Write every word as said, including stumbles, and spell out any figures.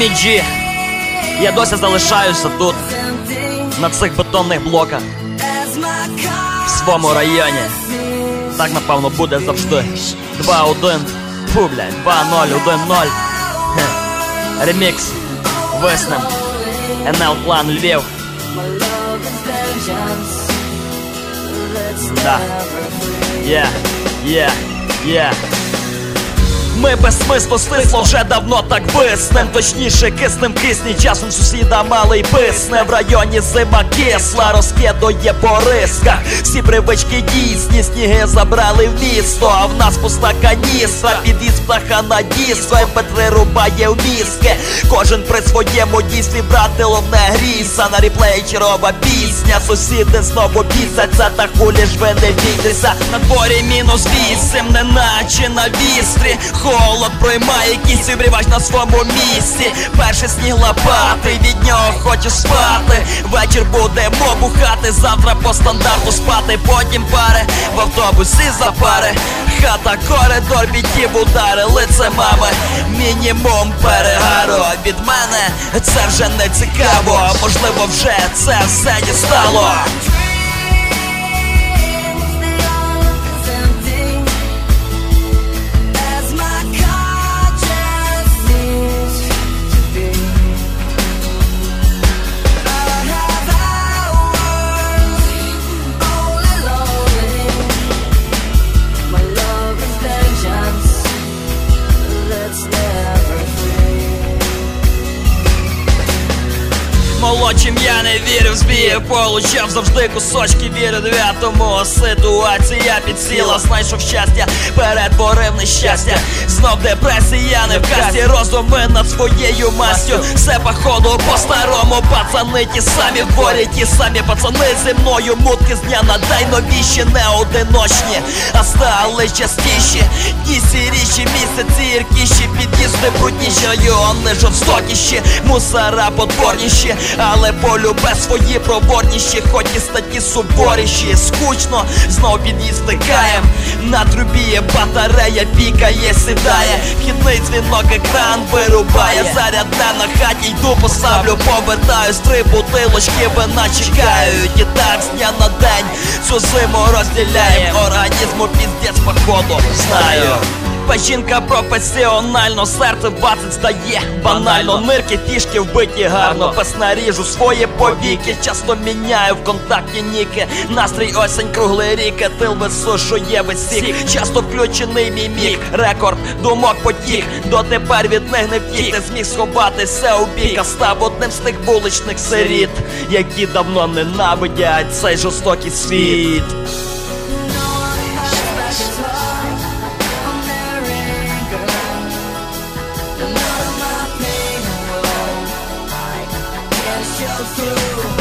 іміджі. Я досі залишаюся тут, на цих бетонних блоках, в своєму районі. Так, напевно, буде завжди. Два один. Фу, блядь, два ноль, один ноль. Ремікс. Виснем. ен ел Клан Львів. Да. Є, є, є. Ми без смислу стисло вже давно так виснем. Точніше киснем кисні, часом сусіда малий писне. В районі зима кисла, розкидує по рисках. Всі привички дійсні, сніги забрали в місто. А в нас пуста каністра, під'їзд птаха на дійство. ем пе три рубає в мізки. Кожен при своєму дійстві, братило не грійся. На реплеї чарова пісня, сусіди знову бісяться. Та хулі ж ви не бійтеся. На дворі мінус вісім, неначе на вістрі. Холод проймає кість, обрівач на своєму місці. Перший сніг лопатий, від нього хочу спати. Вечір будемо бухати, завтра по стандарту спати. Потім пари, в автобусі за пари. Хата, коридор, бітів удари, лице мами. Мінімум перегару. Від мене це вже не цікаво. Можливо вже це все дістало. Молодшим я не вірив, збій получав завжди кусочки, вірю дев'ятому. Ситуація підсіла, знайшов щастя, перетворив нещастя. Знов депресія, не в касті, роздуми над своєю мастю. Все походу по-старому, пацани ті самі в дворі, ті самі пацани зі мною. Мутки з дня на день новіші, не одиночні, а стали частіші. Ті сіріші місяці, гіркіші, під'їзди брудніші, райони жорстокіші, мусора потворніші. Але полюбе свої проворніші, хоч і статті суворіші. Скучно, знов під'їзд втикаєм. На трубі батарея пікає, сідає. Вхідний дзвінок, екран вирубає. Зарядне на хаті, йду поставлю, повертаюсь. Три бутилочки вина чекають. І так з дня на день цю зиму розділяєм. Організму піздець походу, знаю. Печінка професіонально, серце двадцять здає банально. Нирки фішки вбиті гарно, пес наріжу свої повіки. Часто міняю в контакті ніки. Настрій осінь круглий рік, тил висушує весь сік. Часто включений мімік, рекорд думок потік. Дотепер від них не втік, не зміг сховатися у бік. А став одним з тих вуличних сиріт, які давно ненавидять цей жорстокий світ. Through